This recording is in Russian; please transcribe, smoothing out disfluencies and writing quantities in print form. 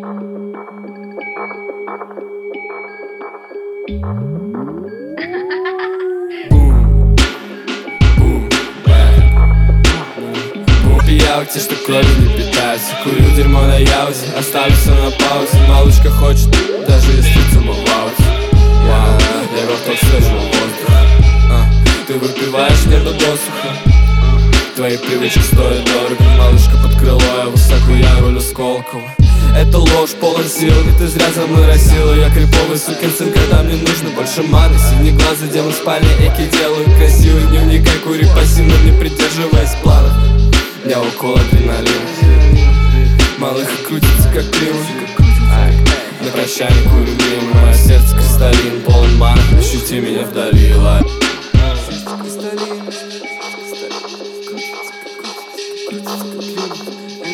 Те, что кровью не питаются. Курю дерьмо на яузе, оставлю все на паузе. Малышка хочет, даже если целовалась. Я глоток свежего воздуха. Ты выпиваешь небо досуха. Твои привычки стоят дорого. Малышка под крыло, я высоко, я рулю Сколково. Это ложь, полон сил, и ты зря заморосила. Я криповый сукин сын, когда мне нужно больше маны. Синеглазый демон в спальне, эки делаю красивый дневник. Я курю пассивно, не придерживаясь планов. Я укол адреналина. Малыха крутится как криво. На прощание курю мимо. Мое сердце кристаллин, полон маны. Ощути меня вдали, лай. Крутится как клин.